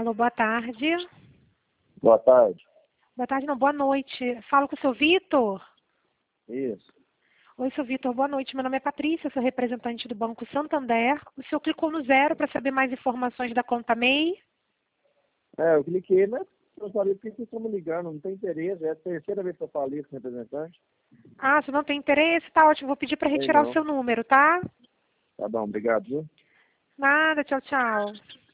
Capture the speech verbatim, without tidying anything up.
Alô, boa tarde. Boa tarde. Boa tarde, não, boa noite. Falo com o seu Vitor? Isso. Oi, seu Vitor, boa noite. Meu nome é Patrícia, sou representante do Banco Santander. O senhor clicou no zero para saber mais informações da conta M E I? É, eu cliquei, mas eu sabia por que vocês estão me ligando, não tem interesse, é a terceira vez que eu falo isso com o representante. Ah, se não tem interesse, tá ótimo. Vou pedir para Sei retirar o não. seu número, tá? Tá bom, obrigado, viu? Nada, tchau, tchau.